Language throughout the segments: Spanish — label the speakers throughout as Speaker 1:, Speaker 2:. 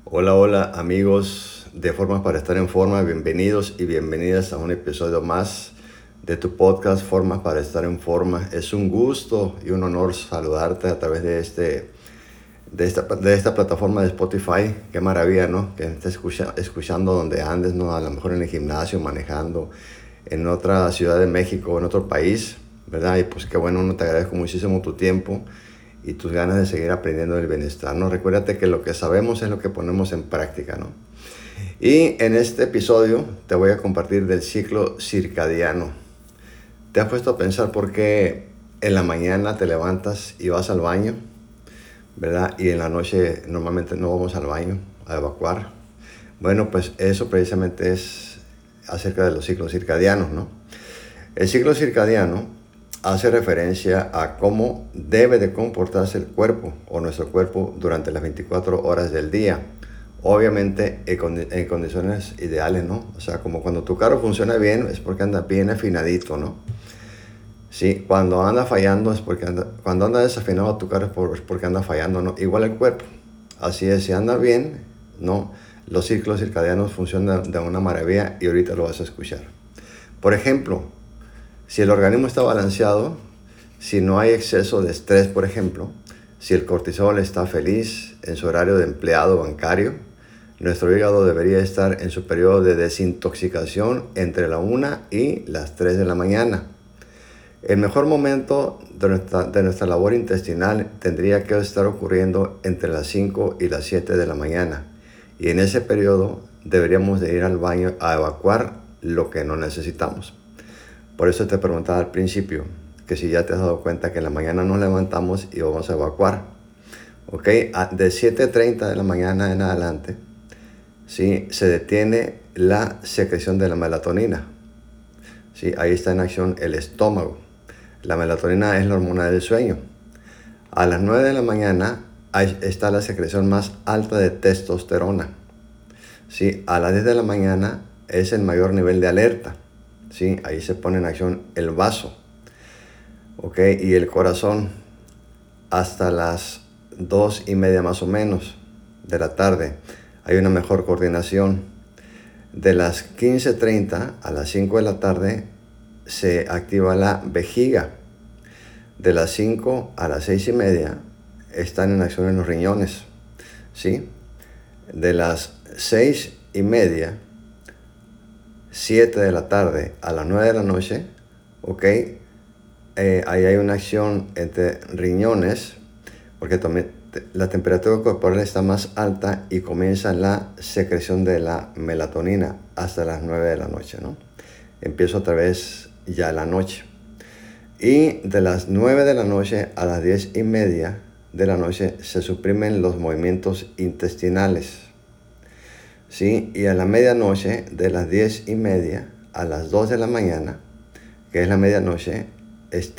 Speaker 1: Hola, hola amigos de Formas para estar en forma, bienvenidos y bienvenidas a un episodio más de tu podcast Formas para estar en forma. Es un gusto y un honor saludarte a través de esta plataforma de Spotify. Qué maravilla, ¿no? Que estés escuchando donde andes, ¿no? A lo mejor en el gimnasio, manejando, en otra ciudad de México, en otro país, ¿verdad? Y pues qué bueno, no te agradezco muchísimo tu tiempo y tus ganas de seguir aprendiendo del bienestar, ¿no? Recuérdate que lo que sabemos es lo que ponemos en práctica, ¿no? Y en este episodio te voy a compartir del ciclo circadiano. ¿Te has puesto a pensar por qué en la mañana te levantas y vas al baño, ¿verdad? Y en la noche normalmente no vamos al baño a evacuar. Bueno, pues eso precisamente es acerca de los ciclos circadianos, ¿no? El ciclo circadiano hace referencia a cómo debe de comportarse el cuerpo o nuestro cuerpo durante las 24 horas del día. Obviamente en condiciones ideales, ¿no? O sea, como cuando tu carro funciona bien es porque anda bien afinadito, ¿no? Sí, cuando anda fallando es porque cuando anda desafinado tu carro es porque anda fallando, ¿no? Igual el cuerpo. Así es, si anda bien, ¿no? Los ciclos circadianos funcionan de una maravilla y ahorita lo vas a escuchar. Por ejemplo, si el organismo está balanceado, si no hay exceso de estrés, por ejemplo, si el cortisol está feliz en su horario de empleado bancario, nuestro hígado debería estar en su periodo de desintoxicación entre la 1 y las 3 de la mañana. El mejor momento de nuestra labor intestinal tendría que estar ocurriendo entre las 5 y las 7 de la mañana. Y en ese periodo deberíamos de ir al baño a evacuar lo que no necesitamos. Por eso te preguntaba al principio que si ya te has dado cuenta que en la mañana nos levantamos y vamos a evacuar. ¿Ok? De 7:30 de la mañana en adelante, ¿sí? Se detiene la secreción de la melatonina. ¿Sí? Ahí está en acción el estómago. La melatonina es la hormona del sueño. A las 9 de la mañana está la secreción más alta de testosterona. ¿Sí? A las 10 de la mañana es el mayor nivel de alerta. ¿Sí? Ahí se pone en acción el vaso, ¿ok? Y el corazón. Hasta las 2:30 más o menos de la tarde hay una mejor coordinación. De las 15:30 a las 5 de la tarde se activa la vejiga. De las 5 a las 6:30 están en acción en los riñones, ¿sí? De las 6:30, 7 de la tarde a las 9 de la noche, ¿ok? Ahí hay una acción entre riñones, porque también la temperatura corporal está más alta y comienza la secreción de la melatonina hasta las 9 de la noche, ¿no? Empiezo otra vez ya la noche. Y de las 9 de la noche a las 10:30 de la noche se suprimen los movimientos intestinales, ¿sí? Y a la medianoche, de las 10:30 a las 2 de la mañana, que es la medianoche, es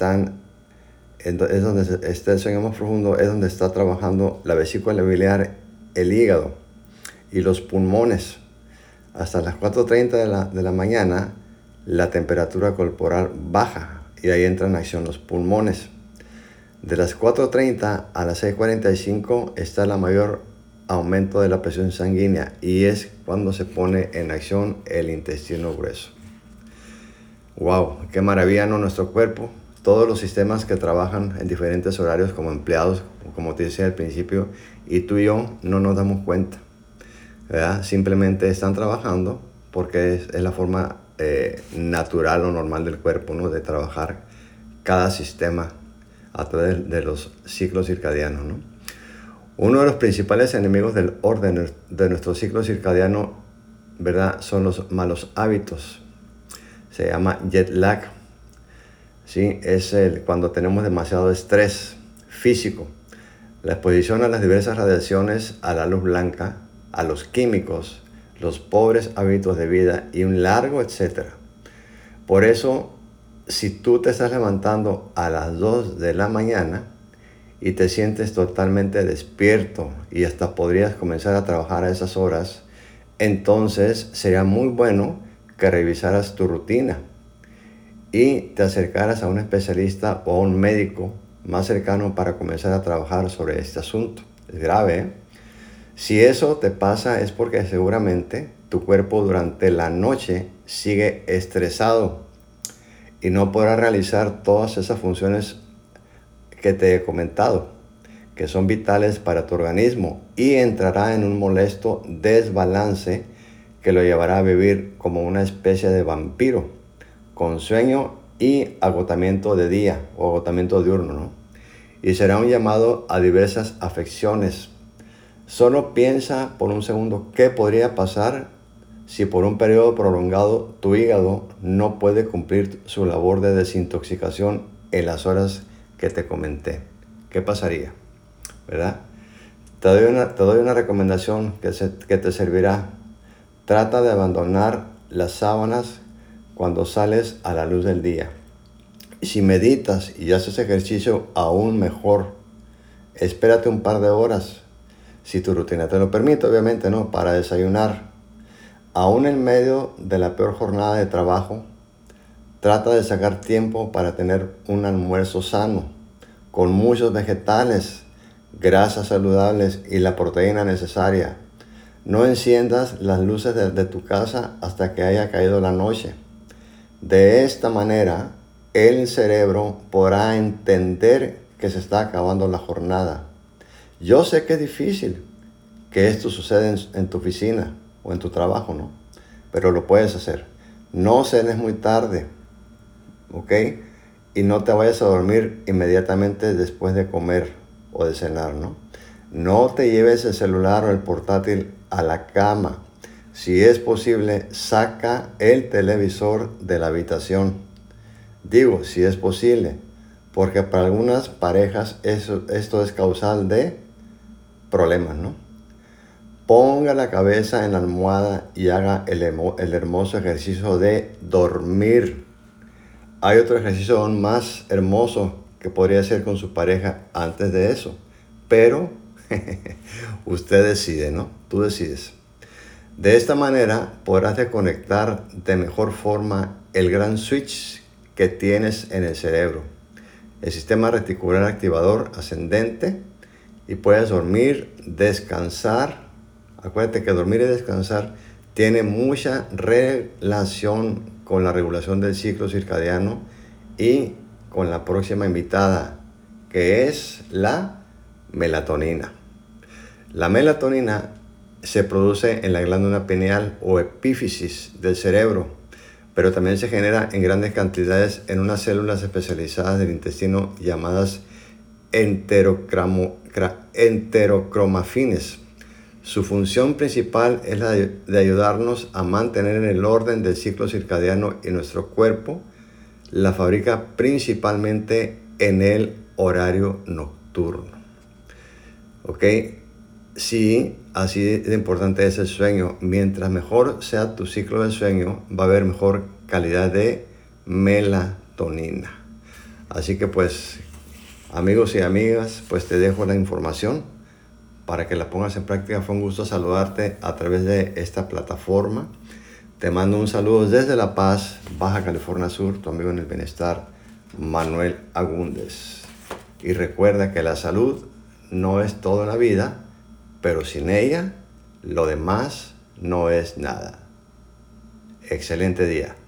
Speaker 1: donde está el sueño más profundo, es donde está trabajando la vesícula biliar, el hígado y los pulmones. Hasta las 4:30 de la mañana, la temperatura corporal baja y ahí entran en acción los pulmones. De las 4:30 a las 6:45 está el mayor aumento de la presión sanguínea y es cuando se pone en acción el intestino grueso. ¡Wow! ¡Qué maravilla, ¿no? Nuestro cuerpo! Todos los sistemas que trabajan en diferentes horarios como empleados, como te decía al principio, y tú y yo no nos damos cuenta, ¿verdad? Simplemente están trabajando porque es la forma natural o normal del cuerpo, ¿no? De trabajar cada sistema a través de los ciclos circadianos, ¿no? Uno de los principales enemigos del orden de nuestro ciclo circadiano, ¿verdad? Son los malos hábitos. Se llama jet lag. ¿Sí? Es cuando tenemos demasiado estrés físico. La exposición a las diversas radiaciones, a la luz blanca, a los químicos, los pobres hábitos de vida y un largo etcétera. Por eso, si tú te estás levantando a las 2 de la mañana y te sientes totalmente despierto y hasta podrías comenzar a trabajar a esas horas, entonces sería muy bueno que revisaras tu rutina y te acercaras a un especialista o a un médico más cercano para comenzar a trabajar sobre este asunto. Es grave, ¿eh? Si eso te pasa es porque seguramente tu cuerpo durante la noche sigue estresado y no podrá realizar todas esas funciones que te he comentado, que son vitales para tu organismo, y entrará en un molesto desbalance que lo llevará a vivir como una especie de vampiro, con sueño y agotamiento de día o agotamiento diurno, ¿no? Y será un llamado a diversas afecciones. Solo piensa por un segundo qué podría pasar si por un periodo prolongado tu hígado no puede cumplir su labor de desintoxicación en las horas que te comenté. ¿Qué pasaría? ¿Verdad? Te doy una recomendación que te servirá. Trata de abandonar las sábanas cuando sales a la luz del día. Y si meditas y haces ejercicio, aún mejor. Espérate un par de horas, si tu rutina te lo permite, obviamente, ¿no? Para desayunar. Aún en medio de la peor jornada de trabajo, trata de sacar tiempo para tener un almuerzo sano, con muchos vegetales, grasas saludables y la proteína necesaria. No enciendas las luces de tu casa hasta que haya caído la noche. De esta manera, el cerebro podrá entender que se está acabando la jornada. Yo sé que es difícil que esto suceda en tu oficina o en tu trabajo, ¿no? Pero lo puedes hacer. No cenes muy tarde, ¿ok? Y no te vayas a dormir inmediatamente después de comer o de cenar, ¿no? No te lleves el celular o el portátil a la cama. Si es posible, saca el televisor de la habitación. Digo, si es posible, porque para algunas parejas esto es causal de problemas, ¿no? Ponga la cabeza en la almohada y haga el hermoso ejercicio de dormir. Hay otro ejercicio aún más hermoso que podría hacer con su pareja antes de eso, pero usted decide, ¿no? Tú decides. De esta manera podrás desconectar de mejor forma el gran switch que tienes en el cerebro, el sistema reticular activador ascendente, y puedes dormir, descansar. Acuérdate que dormir y descansar tiene mucha relación con la regulación del ciclo circadiano y con la próxima invitada, que es la melatonina. La melatonina se produce en la glándula pineal o epífisis del cerebro, pero también se genera en grandes cantidades en unas células especializadas del intestino llamadas enterocromafines. Su función principal es la de ayudarnos a mantener el orden del ciclo circadiano, y nuestro cuerpo la fabrica principalmente en el horario nocturno. ¿Ok? Sí, así de importante es el sueño. Mientras mejor sea tu ciclo de sueño, va a haber mejor calidad de melatonina. Así que pues, amigos y amigas, pues te dejo la información para que la pongas en práctica. Fue un gusto saludarte a través de esta plataforma. Te mando un saludo desde La Paz, Baja California Sur, tu amigo en el bienestar, Manuel Agúndez. Y recuerda que la salud no es todo en la vida, pero sin ella, lo demás no es nada. Excelente día.